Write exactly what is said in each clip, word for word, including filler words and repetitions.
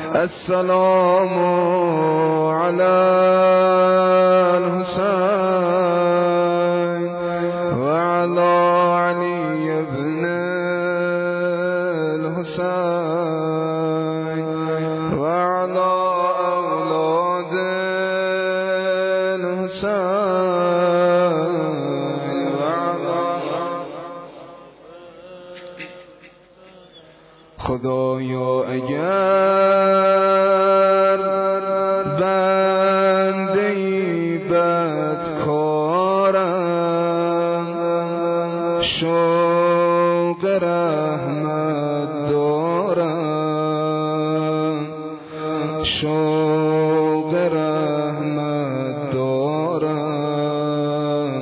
السلام علی الحسین وعلى علی ابن الحسین وعلى اولاد الحسین وعلى خدایا اگر بنده ای بدکارم شوق رحمت دارم شوق رحمت دارم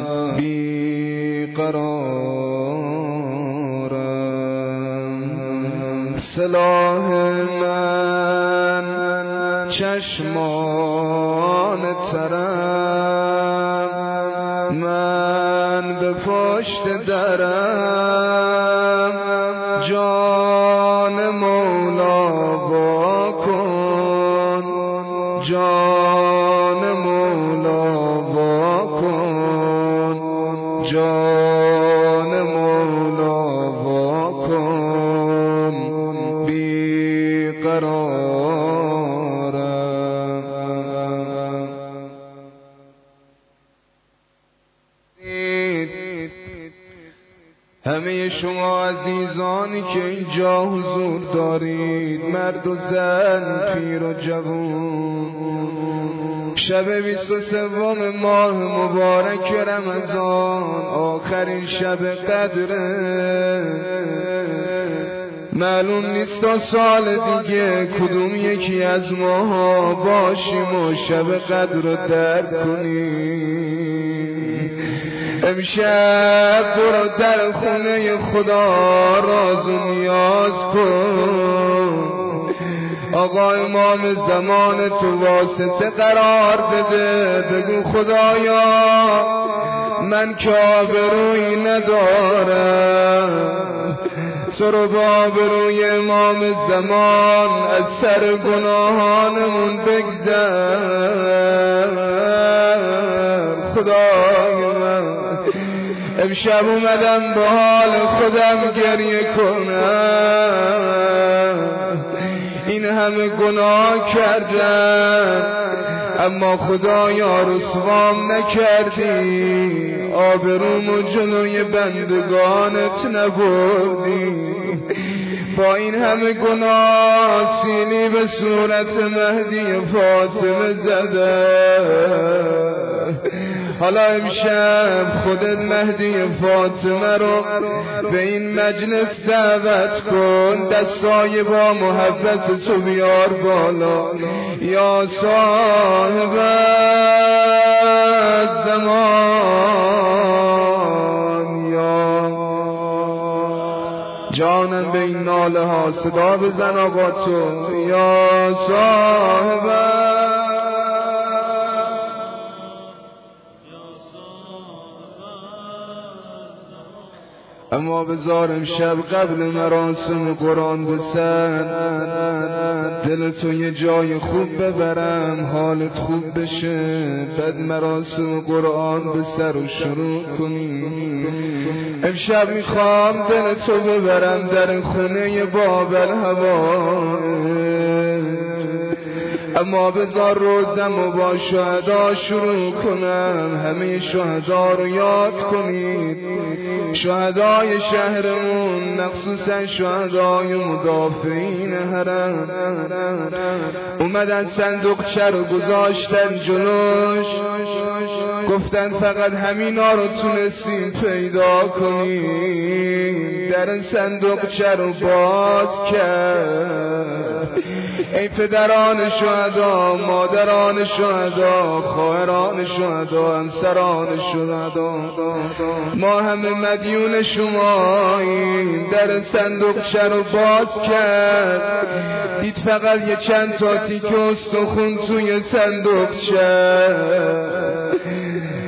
بیقرارم سلاح من چشمان ترم من به پشت درم جان مولا وا کن جان مولا وا کن جان مولا وا کن بیقرارم همه شما عزیزانی که اینجا حضور دارید مرد و زن پیر و جوان شب بیست و سوم ماه مبارک رمضان آخرین شب قدره معلوم نیست تا سال دیگه کدوم یکی از ماها باشیم و شب قدر رو درک کنیم امشب برو در خونه خدا راز و نیاز کن آقا امام زمان تو واسطه قرار بده بگو خدایا من که آبرویی ندارم تو رو با آبروی امام زمان از سر گناهانمون بگذر خدای من امشب اومدم به حال خودم گریه کنم این همه گناه کردم اما خدایا رسوام نکردی آبرومو جلوی بندگانت نبردی با این همه گناه سیلی به صورت مهدی فاطمه زده حالا امشب خودت مهدی فاطمه رو به این مجلس دعوت کن دستای با محبت تو بیار بالا یا صاحب الزمان یا جانم به این ناله ها صدا بزن آقا تو یا صاحب اما بذار امشب قبل مراسم قرآن بسن دل تو یه جای خوب ببرم حالت خوب بشه بعد مراسم قرآن به سر و شروع کنیم امشب میخوام دل تو ببرم در خونه باب الهوا اما بذار روزم و با شهدا شروع کنم همه شهدا رو یاد کنید شهدای شهرمون مخصوصا شهدای مدافعین حرم اومدن صندوقچه رو گذاشتن جلوش گفتن فقط همینا رو تونستیم پیدا کنیم در صندوقچه رو باز کرد ای پدران شهدا مادران شهدا خواهران شهدا همسران شهدا ما همه مدیون شماییم در صندوقچه رو باز کرد دید فقط یه چند تا تیکه استخون توی صندوقچه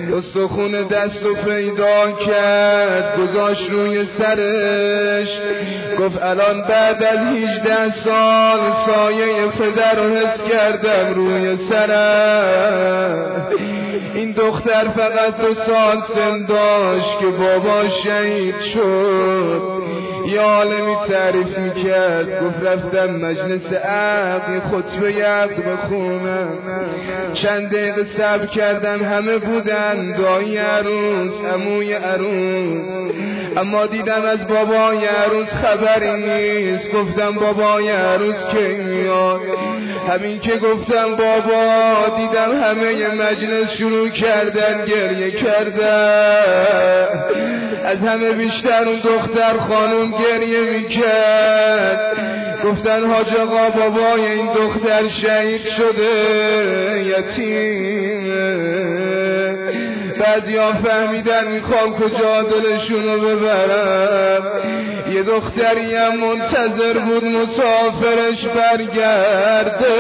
استخون دستو پیدا کرد گذاشت روی سرش، گفت الان بعد از هجده سال سایه پدر رو حس کردم روی سرم. این دختر فقط دو سال سن داشت که بابا شهید شد. یه عالمی تعریف میکرد، گفت رفتم مجلس عقد خطبه عقد بخونم، چند دقیقه صبر کردم، همه بودن، دایی عروس، عموی عروس، اما دیدم از بابای عروس خبری نیست. گفتم بابای عروس کی میاد؟ همین که گفتم بابا، دیدم همه مجلس شروع کردن گریه کردن. از همه بیشتر اون دختر خانم گریه میکرد. گفتن حاج آقا بابای این دختر شهید شده، یتیمه. بعضیا فهمیدن میخوام کجا دلشونو ببرم. یه دختری هم منتظر بود مسافرش برگرده،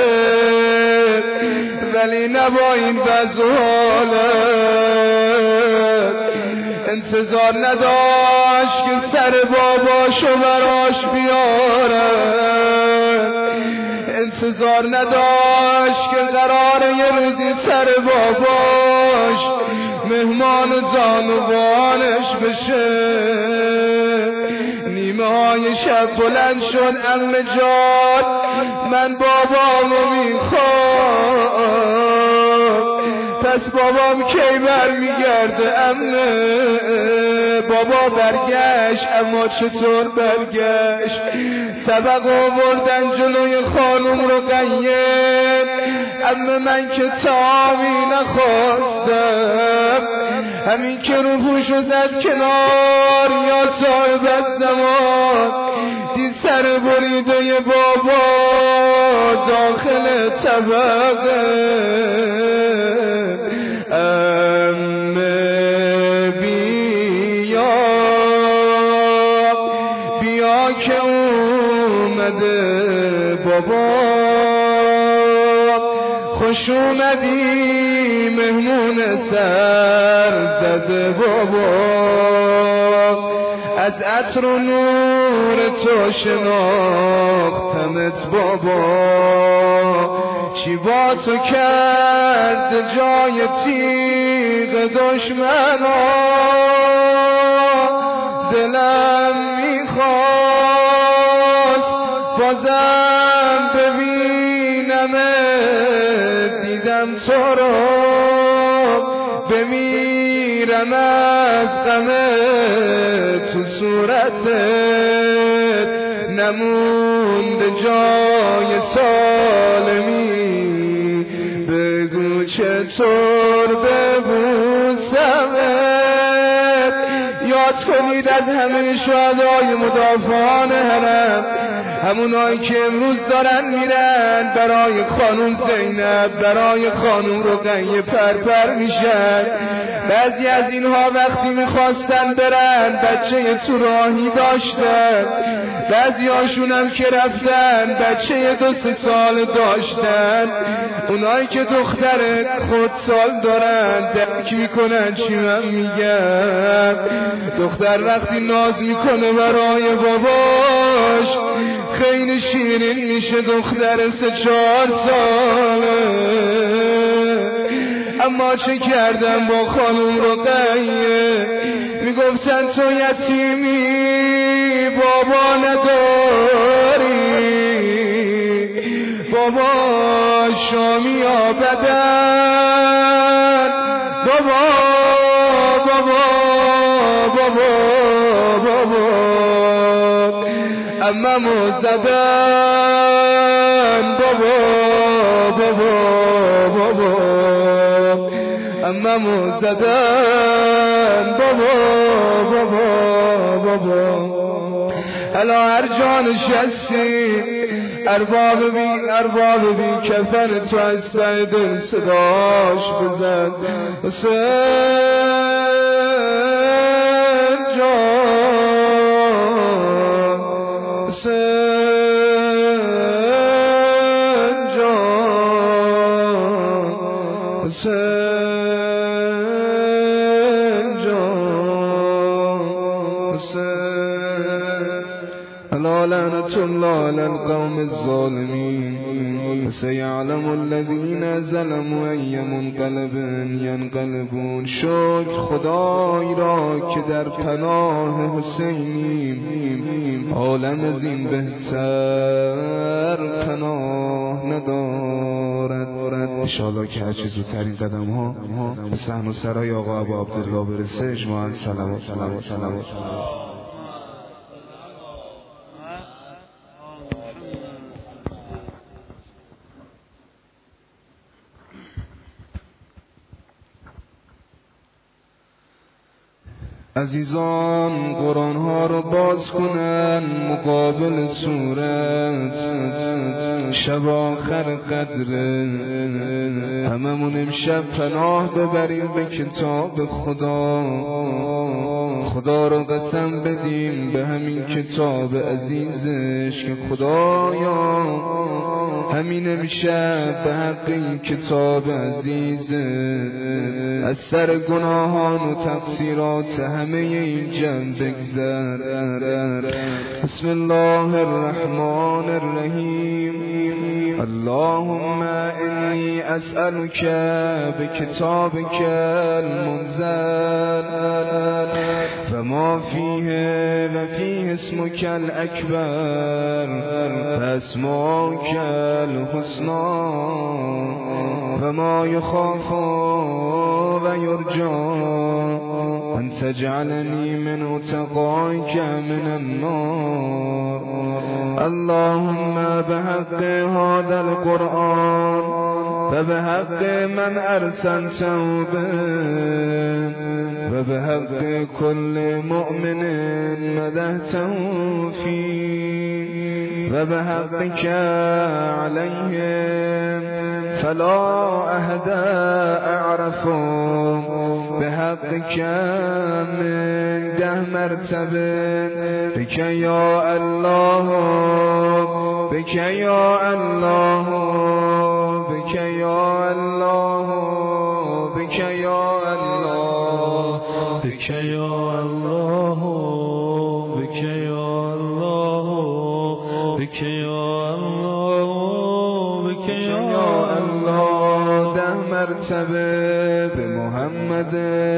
ولی نبا این وضع حالت انتظار نداشت که سر باباشو براش بیارن، انتظار نداشت که قرار یه روزی سر باباش مهمان زانوانش بشه. نیمه های شب بلند شد، عمه جان من بابامو میخوام. پس بابام کی برمیگرده عمه؟ بابا برگشت، اما چطور برگشت؟ طبق آوردن جلوی خانم رو قیم. عمه من که طعامی نخواستم، همین که رو پوشو زد کنار یا صاحب زمان، دید سر بریده بابا داخل طبقه. امه بیا بیا که اومده بابا، خوش اومدی مهمون سر زده بابا. از عطر و نور تو شناختمت بابا، چی با تو کرد جای تیغ دشمنا. دلم میخواست بازم ببینمت، دیدم تو رو بمیرم از غمت. تو صورتت نمونده جای سالمی، بگو چطور ببوسمت. یاد کنید از همه شهدای مدافعان حرم، همونایی که امروز دارن میرن برای خانم زینب، برای خانم رقیه پرپر میشن. بعضی از اینها وقتی میخواستن برن بچه تو راهی داشتن، بعضی هاشون هم که رفتن بچه دو سه سال داشتن. اونایی که دختر خود سال دارن درک میکنن چی من میگم. دختر وقتی ناز میکنه برای باباش خیلی شیرین میشه، دختر سه چهار ساله. اما چه کردم با خانم رقیه؟ میگفتن تو یتیمی، بابا نداری، بابا شامی آبدن، بابا بابا بابا بابا اممو زدن، بابا بابا بابا اممو زدن، بابا بابا بابا. هلا هر جا نشستی ارباب بی ارباب بی کفن تو از ته دل صداش بزن. حسین جان، حسین جان، حسین ولعنة الله على القوم الظالمين سيعلم الذين ظلموا أي منقلب ينقلبون. شکر خدای را که در پناه حسینیم، عالم از این بهتر پناه ندارد. انشاءالله که هر چیز زودترین قدم ها به صحن و سرای آقا ابو عبدالله برسه. اجماعاً صلوات صلوات صلوات. عزیزان قرآن ها رو باز کنن مقابل صورت شب آخر قدره. هممون امشب پناه ببریم به کتاب خدا. خدا رو قسم بدیم به همین کتاب عزیزش که خدایا همین امشب به حق این کتاب عزیزه از سر گناهان و تقصیرات همه این جمع بگذر. بسم الله الرحمن الرحیم. اللهم انی اسألک بکتابک المنزل فما فیه و فیه اسمک الاکبر فاسماک الحسنا فما یخاف و یرجا ان تجعلنی من اتقائک من النار. اللهم بحق هذا القرآن و بحق من ارسلته به و بحق كل مؤمن مدحته فيه و بحقك عليهم فلا أحد أعرف بحقك من ده مرتبه بك يا الله بك يا الله بك يا الله بك يا الله بك يا الله بك يا الله بك يا الله بك يا الله. ده مرتبه بمحمد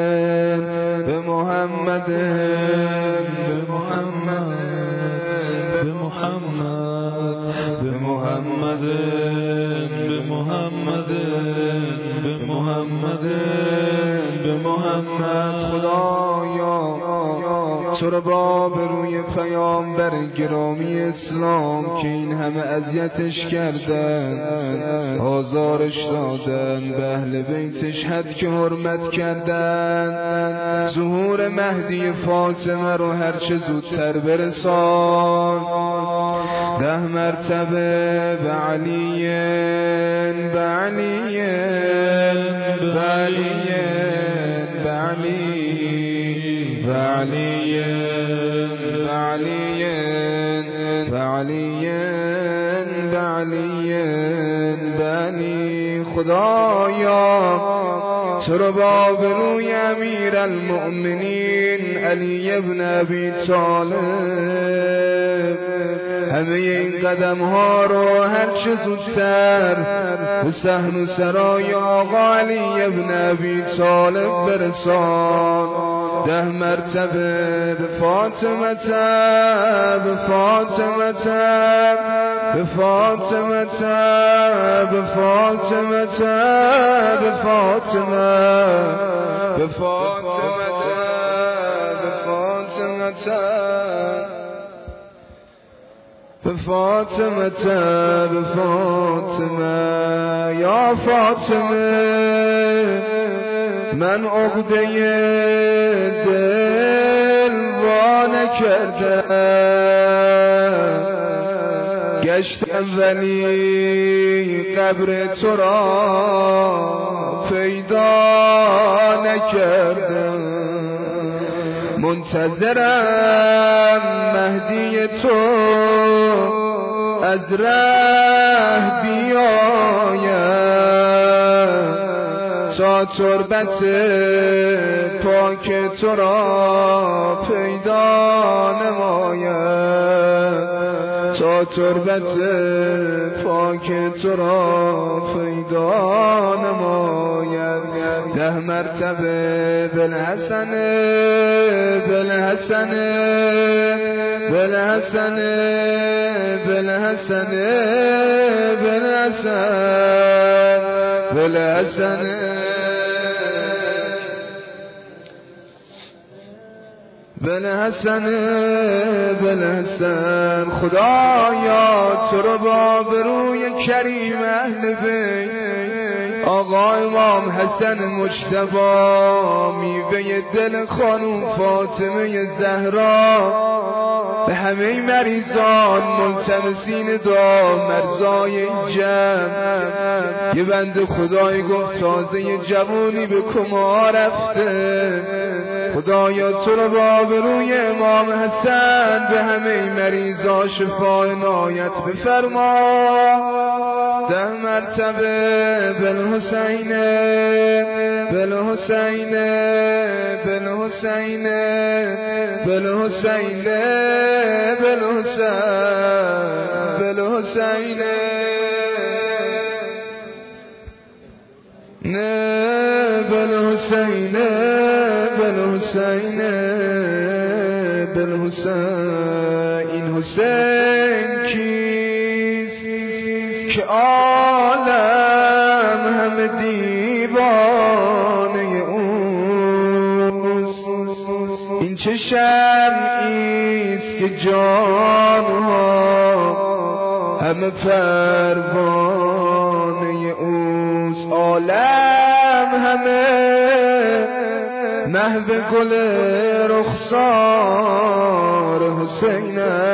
بمحمد بمحمد بمحمد بمحمد بمحمد بمحمد بمحمد. خدایا تو رو با بروی پیامبر گرامی اسلام که این همه اذیتش کردن آزارش دادن به اهل بیتش حد که حرمت کردن ظهور مهدی فاطمه رو هرچه زودتر برسان. ده مرتبه به علی به علی به علی به علی به علی به علی به علی به علی به علی. خدایا تو رو با بروی امیر المؤمنین علی ابن ابی طالب همه این قدم ها رو هر چه زودتر به صحن و سرای آقا علی ابن ابی طالب برسان. ده مرتبه به فاطمه به فاطمه به فاطمه به فاطمه به فاطمه به فاطمه به فاطمه به فاطمه به فاطمه. یا فاطمه من عقده دل وا نکردم گشتم ولی قبر تو را پیدا نکردم. منتظرم مهدی تو از ره بیاید تا تربت پاک تو را پیدا نماید. تا تربت پاک تو را پیدا نماید. ده مرتبه بالحسن بالحسن بالحسن بالحسن بالحسن بالحسن بالحسن بالحسن. خدایا تو رو با بروی کریم اهل بیت آقا امام حسن مجتبی میوه دل خانوم فاطمه زهرا به همه مریضان ملتمسین دعا مرزای این جمع. یه بنده خدای گفت تازه جوانی به کما رفته، خدایا تو رو با آبروی امام حسن به همه مریضا شفای عنایت بفرما. ده مرتبه بالحسین بالحسین بالحسین بالحسین بالحسین بالحسین نه بالحسین بالحسین بالحسین. این حسین کیست که عالم همه دیوانه اوست؟ این چه شمعیست که جانها همه پروانه اوست؟ عالم همه محو گل رخسار حسین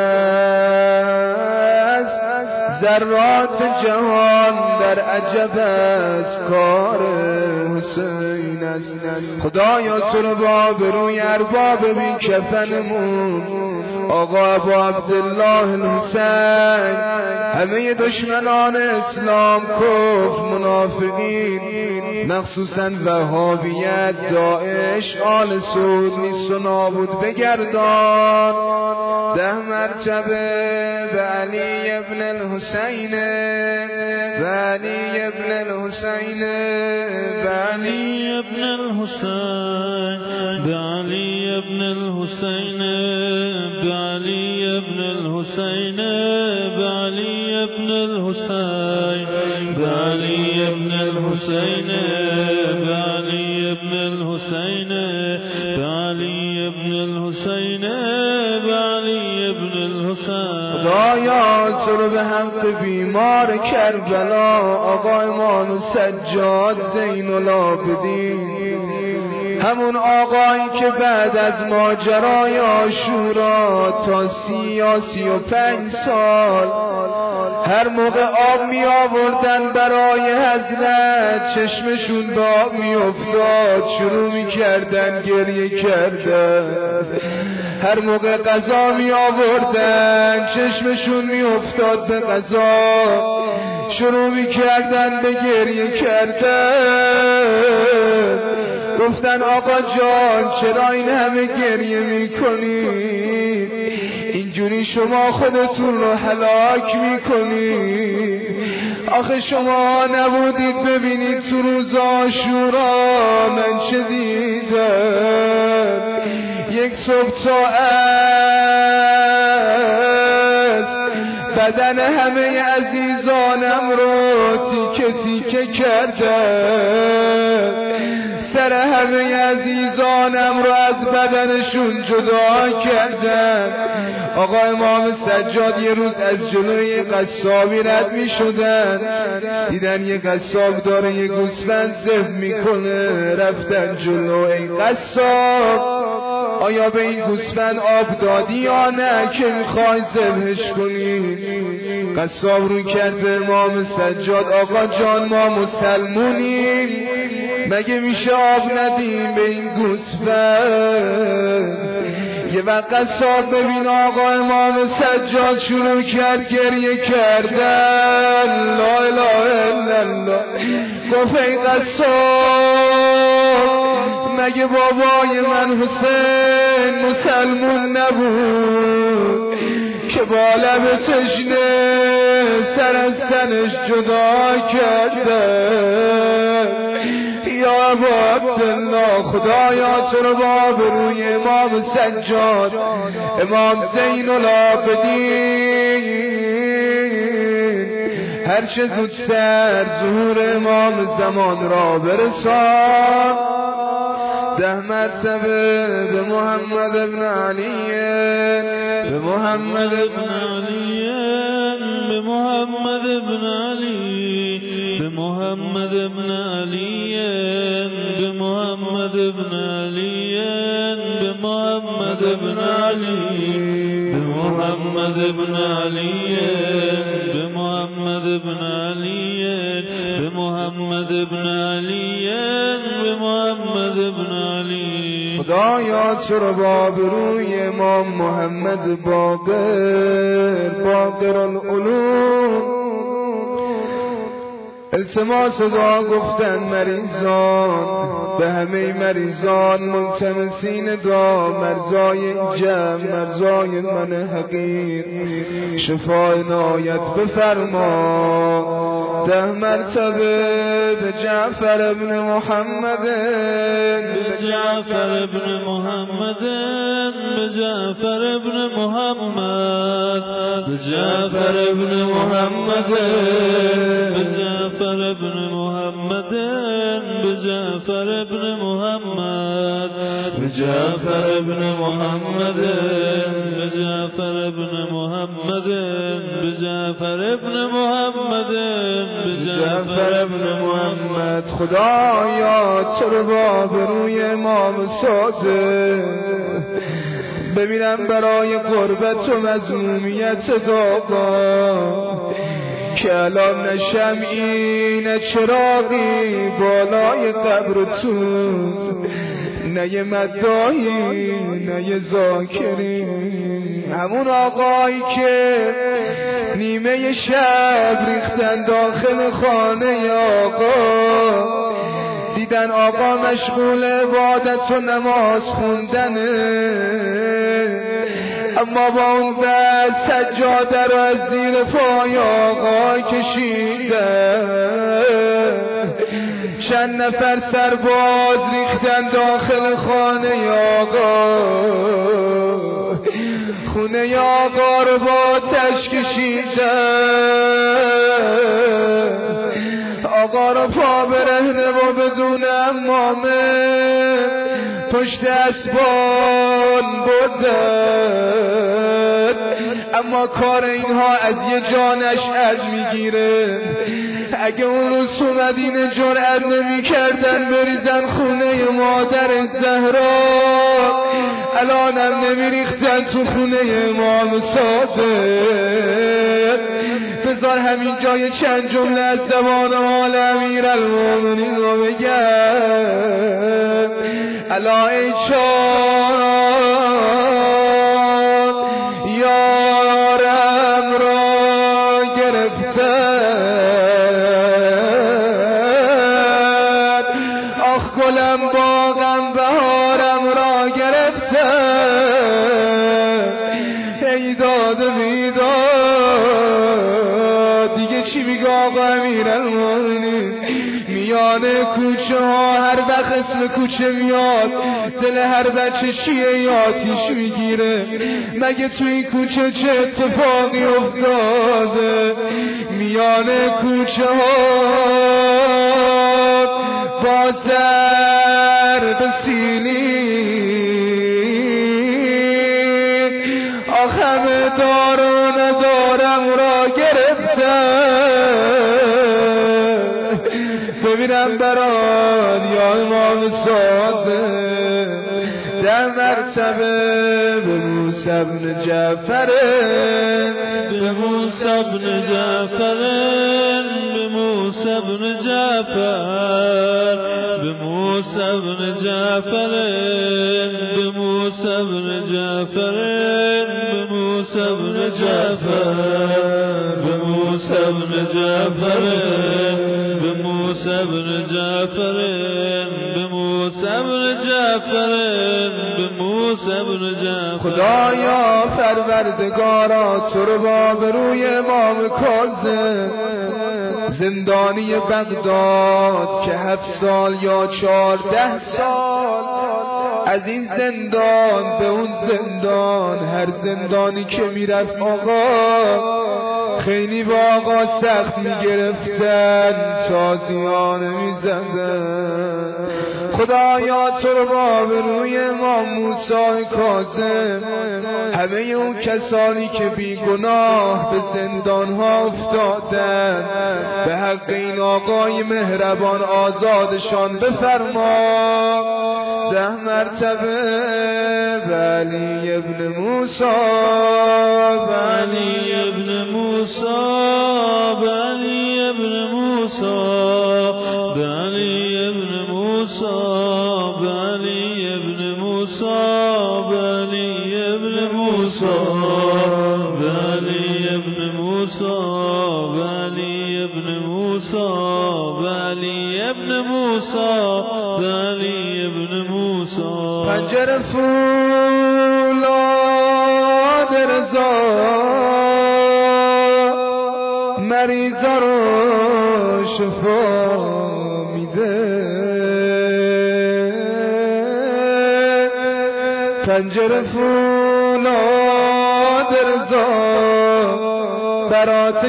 است. ذرات جهان در عجب از کار حسین است. خدایا تو رو با بروی ارباب بی کفنمون آقا ابو عبدالله الحسین همه دشمنان اسلام کفر منافقین مخصوصا وهابیت داعش آل سعود نیست و نابود بگردان. ده مرتبه به علی ابن الحسین به علی ابن الحسین به علی ابن الحسین به علی ابن الحسین به علی ابن الحسین به علی ابن الحسین به علی ابن الحسین به علی ابن الحسین به علی ابن الحسین به علی ابن الحسین. خدایا تو رو به حق بیمار کربلا آقا امام سجاد زین العابدین همون آقایی که بعد از ماجرای عاشورا تا سی یا سی و پنج سال هر موقع آب می آوردن برای حضرت چشمشون به آب می افتاد شروع می کردن گریه کردن. هر موقع غذا می آوردن چشمشون می افتاد به غذا شروع می کردن به گریه کردن. گفتن آقا جان چرا این همه گریه می کنید؟ اینجوری شما خودتون رو هلاک می کنید. آخه شما نبودید ببینید تو روز عاشورا من چه دیدم؟ یک صبح ساعت بدن همه عزیزانم رو تیکه تیکه کردم، سر همه عزیزانم رو از بدنشون جدا کردم. آقا امام سجاد یه روز از جلوی قصابی رد می شدن، دیدن یه قصاب داره یه گوسفند ذبح میکنه، رفتن جلو. ای قصاب آیا به این گوسفند آب دادی یا نه که میخوای ذبحش کنی؟ قصاب روی کرد به امام سجاد آقا جان ما مسلمونیم، مگه میشه آب ندیم به این گوسفند؟ یه وقت قصاب ببین آقا امام سجاد شروع کرد گریه کردن. لا اله الا الله. گفت ای قصاب مگه بابای من حسین مسلمون نبود که با لب تشنه سر از تنش جدا کرده. یا عبدالله خدایا تو رو با بروی امام سجاد امام زین العابدین هر چه زودتر ظهور امام زمان را برسان. ده مرتبه به محمد ابن علی، به محمد ابن علی، به محمد ابن علی، به محمد ابن علی، به محمد ابن علی، به محمد ابن علی، به محمد ابن علی، به محمد ابن علی، به محمد ابن علی، به محمد ابن علی. خدایا تو رو با بروی امام محمد باقر باقر العلوم التماس دعا گفتن مریضان، به همه مریضان ملتمسین دعا، مرزای جمع مرزای من حقیر شفای عنایت بفرما. ده مرتبه به جعفر ابن محمد، به جعفر ابن محمد، به جعفر ابن محمد، به جعفر ابن محمد، به جعفر ابن محمد، به جعفر ابن محمد، به جعفر ابن محمد، به جعفر ابن محمد، به جعفر ابن محمد، به جعفر ابن محمد. خدایا تو رو با بروی امام سازه ببینم برای قربت و مظلومیت داغا که الان نه شمعی نه چراغی بالای قبر تو، نه یه مداحی نه یه ذاکری. همون آقایی که نیمه شب ریختن داخل خانه آقا، دیدن آقا مشغول عبادت و نماز خوندنه، اما با اون دست سجاده رو از زیر پای آقا کشیده. چند نفر سرباز ریختن داخل خانه آقا، خونه آقا رو با آتش کشیده. آقا رو پا برهنه و بدون امامه پشت اسبان بردن، اما کار اینها از یه جانش از میگیره. اگه اون روز تو مدینه جرأت نمی کردن بریزن خونه مادر زهرا، الانم نمی ریختن تو خونه امام صادق. بذار همین جای چند جمله از زبان حال امیرالمومنین رو بگم. الا ای چار یارم را گرفتن، آخ گلم باغم بهارم را گرفتن. ای داد بیداد دیگه چی میگه آقا امیرالمومنین؟ میانه کوچه ها هر وقت اسم کوچه میاد دل هر بچه شیعه آتیش میگیره. مگه تو این کوچه چه اتفاقی افتاده؟ میانه کوچه ها با ضرب سیلی آخ همه دار و ندارم را گرفتن. ببینم برات یا امام صادق. ده مرتبه به موسی بن جعفر، به موسی بن جعفر، به موسی بن جعفر، به موسی بن جعفر، به موسی بن جعفر، به موسی بن جعفر، به موسی بن جعفر، به موسی موسی بن جعفر به موسی بن جعفر به موسی بن جعفر. خدایا پروردگارا تو رو با روی امام کاظم زندانی بغداد که هفت سال یا چهارده سال از این زندان به اون زندان، هر زندانی که میرفت آقا خیلی با آقا سخت میگرفتن، تازیانه میزدن. خدایا تو رو با روی امام موسی کاظم همه اون کسانی که بی گناه به زندان ها افتادن به حق این آقای مهربان آزادشان بفرما. ده مرتبه به علی ابن موسی، به علی ابن موسی، به علی ابن موسی، به علی ابن موسی، به علی ابن موسی، به علی ابن موسی، به علی ابن موسی، به علی ابن موسی، به علی ابن موسی، به علی ابن موسی. پنجره فولاد رضا مریضا رو شفا میده، پنجره فولاد رضا برات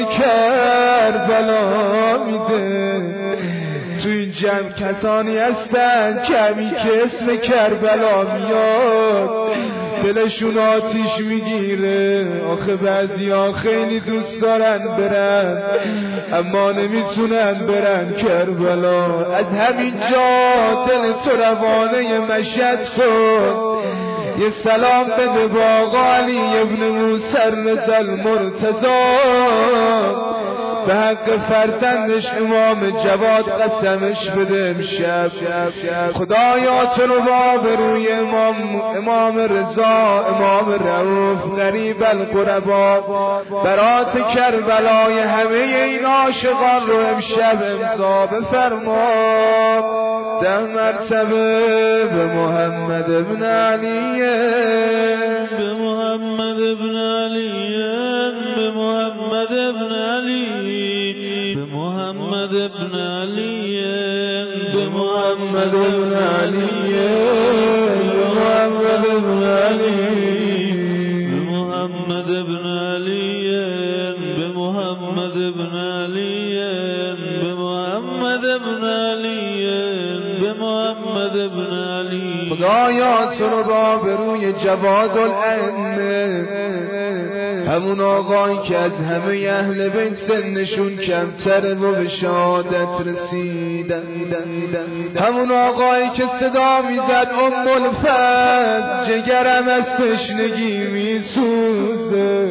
کربلا میده. تو این جمع کسانی هستن کمی که اسم کربلا میاد دلشون آتیش میگیره. آخه بعضی ها خیلی دوست دارن برن اما نمیتونن برن کربلا. از همین جا دل تو روانه مشهد کن، یه سلام بده با آقا علی ابن موسی رضا المرتضی به حق فرزندش امام جواد قسمش بده امشب. خدایا تو رو با روی امام امام رضا، امام رؤوف غریب القربا برات کربلای همه این عاشقان رو امشب امضا بفرما. ده مرتبه به محمد ابن علی، به محمد ابن علی، به محمد ابن علی، به محمد ابن علی، به محمد ابن علی، به محمد ابن علی، به محمد ابن علی، به محمد ابن علی، به محمد ابن علی، به محمد ابن علی. خدایا تو رو با بروی جواد الائمه همون آقایی که از همه اهل بیت سنشون کمتره و به شهادت رسیدن، همون آقایی که صدا میزد ام الفضل جگرم از تشنگی میسوزه،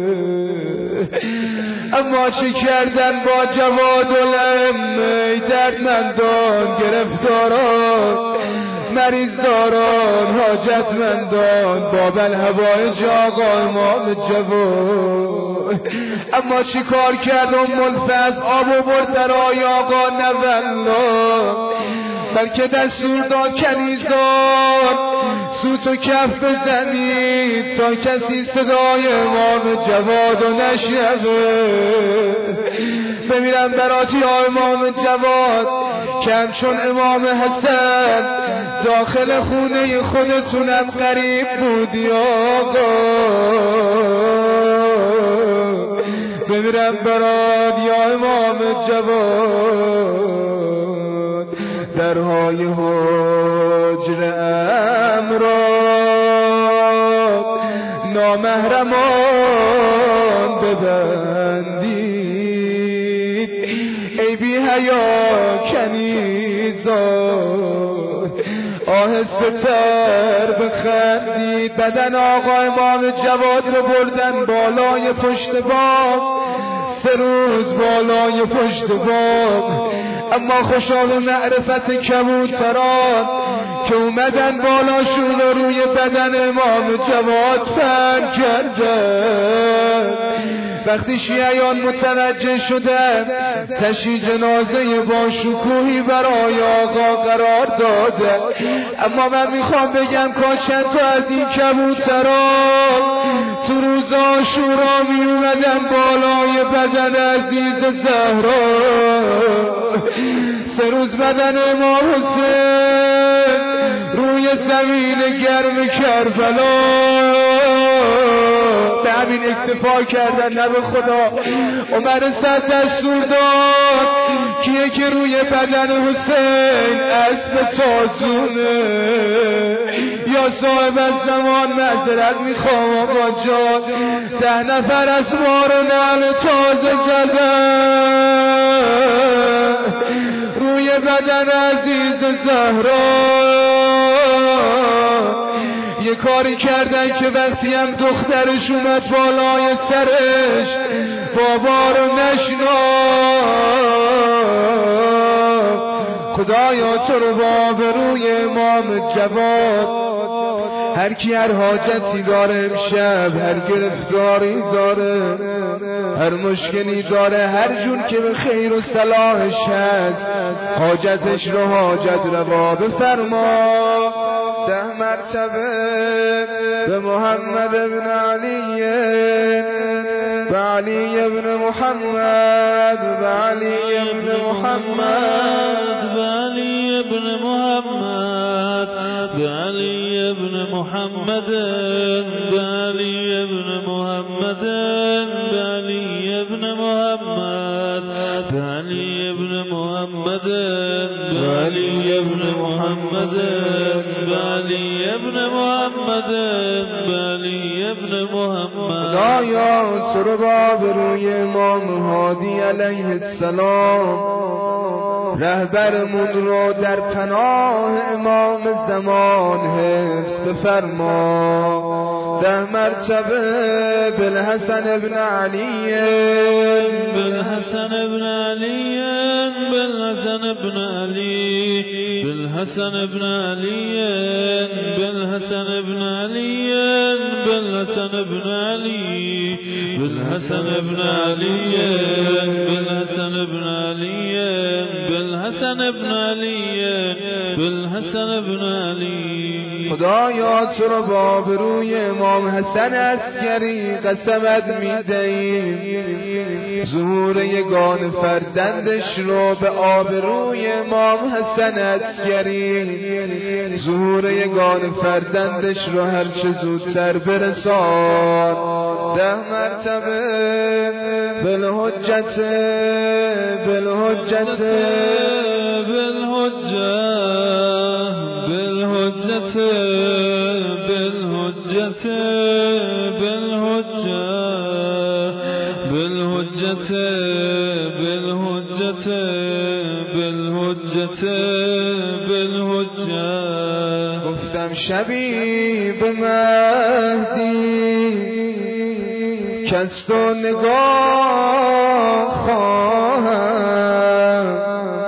اما چه کردن با جواد الائمه؟ دردمندان، گرفتاران، مریض داران، حاجتمندان، باب الهوایج آقا امام جواد. اما چی کار کرد ام الفضل؟ آب و برد در آی آقا نولا، بلکه دستور داد کنیزان سوت و کف بزنید تا کسی صدای امام جواد و نشنوه. بمیرم براتی یا امام جواد کم چون امام حسن داخل خونه خودتونم غریب بودی آقا. بمیرم برات یا امام جواد درهای حجر امرا نامحرمان ببندید، ای بی حیا کنیزان آهسته تر بخندید. بدن آقا امام جواد رو بردن بالای پشت بام، سه روز بالای پشت بام، اما خوشحال و معرفت کبوتران که اومدن بالاشون رو روی بدن امام جواد فن کردن. وقتی شیعیان متوجه شده تشییع جنازه با شکوهی برای آقا قرار داده. اما من میخوام بگم کاش چند تا از این کبوتران تو روز عاشورا می اومدن بالای بدن عزیز زهرا. سه روز بدن امام حسین روی زمین گرم کربلا به همین اکتفا کردن. نه به خدا عمر صد دستور داد کیه که روی بدن حسین اسب تازونه یا صاحب الزمان معذرت میخوام آقا جان ده نفر از ما رو نعل تازه زدن روی بدن عزیز زهرا. یه کاری کردن که وقتی هم دخترش اومد بالای سرش بابا رو نشناخت. خدایا تو رو با روی امام جواد هر کی هر حاجتی داره امشب، هر گرفتاری داره، هر مشکلی داره، هر جور که به خیر و صلاحش هست حاجتش رو حاجت روا بفرما. ده مرتبه به محمد ابن علی به علی ابن محمد به علی ابن محمد به علی ابن محمد به علی ابن محمد به علی ابن محمد به علی ابن محمد به علی ابن محمد به علی ابن محمد به علی ابن محمد به علی ابن محمد. خدایا تو رو با روی امام هادی علیه السلام رهبرمون رو در پناه امام زمان حفظ بفرما. ده مرتبه بالحسن ابن علی بالحسن ابن علی بالحسن ابن علی بالحسن ابن علی بالحسن ابن علی بالحسن ابن علی بالحسن ابن علی بالحسن ابن علی بالحسن ابن علی بالحسن ابن علی. خدایا تو رو با آبروی امام حسن عسکری قسمت میدهیم ظهور یگان فرزندش رو به آبروی امام حسن عسکری ظهور یگان فرزندش رو هر چه زودتر برسان. ده مرتبه بالحجت بالحجت بالحجت بالحجت بالحجت بالحجت بالحجت بالحجت بالحجت بالحجت. گفتم شبی به مهدی کس تو نگاه خواهم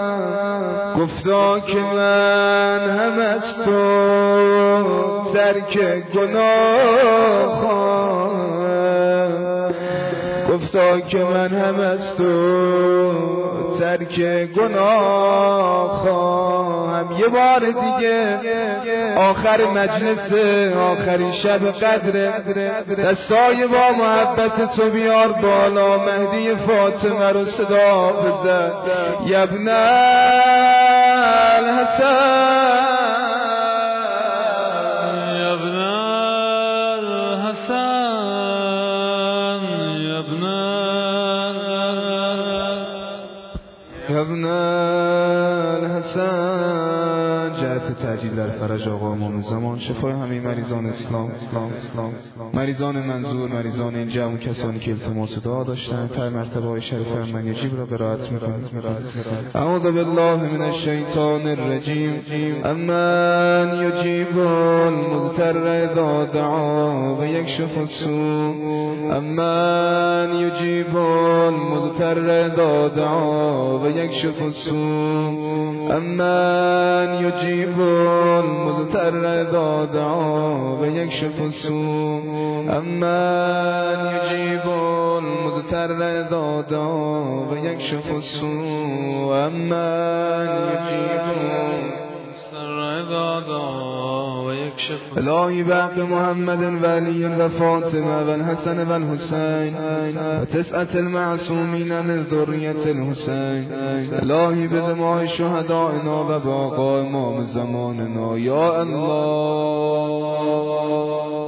گفتا که من هم از تو ترک گناه خواهم گفتا که من هم از تو ترک گناه خواهم. یه بار دیگه آخر مجلس آخرین شب قدر دستای با محبت تو بیار بالا مهدی فاطمه رو صدا بزن. یبن الحسن یبن الحسن یبن ابن الحسن جهت تأجیل در فرج آقا امام زمان شفای همه مریضان اسلام اسلام اسلام مریضان منظور مریضان این جمع کسانی که التماس دعا داشتن پر مرتبه های شریف من یجیب را برائت میکنید. اعوذ بالله من الشیطان الرجیم امن یجیب المضطر اذا دعا و یکشف السوء امن یجیب المضطر اذا دعا و یکشف السوء امن یجیب المضطر اذا دعا و یکشف السوء امن یجیب المضطر اذا دعا و یکشف السوء امن یجیب المضطر اذا دعا و یکشف الهی بحق محمد و علی و فاطمه و الحسن و الحسین و تسعة المعصومین من ذریة الحسین الهی به دماء شهدائنا و به آقا امام زماننا یا الله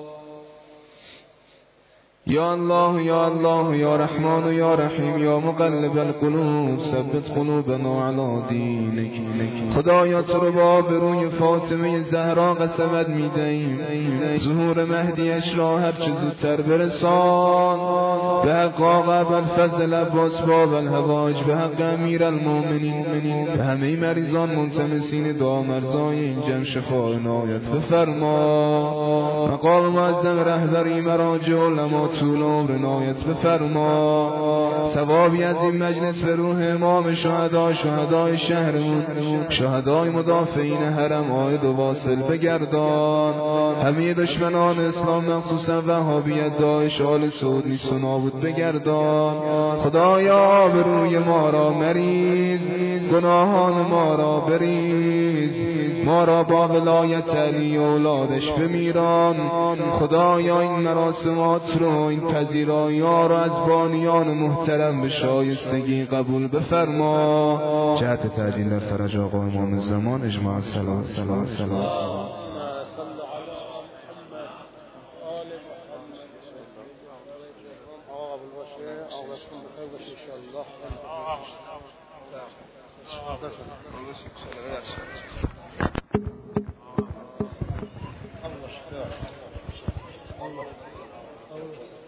یا الله یا الله یا رحمان یا رحیم یا مقلب القلوب ثبت قلوبنا علی دینک. خدایا تو رو با آبروی فاطمه زهرا قسمت میدهیم ظهور مهدیش را هر چه زودتر برسان به حق آقا ابوالفضل عباس باب الحوائج به حق امیر المؤمنین به همه مریضان ملتمسین دعا مرزای این جمع شفا عنایت بفرما. مقام معظم رهبری مراجع علما طول عمر عنایت بفرما. ثوابی از این مجلس به روح امام شهدا شهدای شهرمون شهدای مدافعین حرم عاید و واصل بگردان. همه دشمنان اسلام مخصوصا وهابیت داعش آل سعود نیست و نابود بگردان. خدایا آبروی ما را مریز گناهان ما را بریز ما را با ولایت علی اولادش بمیران. خدایا این مراسمات رو این پذیرایی ها را از بانیان محترم به شایستگی قبول بفرما. جهت تعجیل در فرج آقا امام زمان اجماع الصلاة الصلاة الصلاة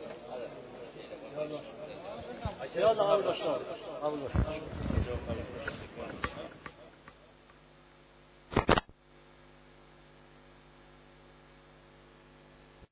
يلا أول بشار أول بشار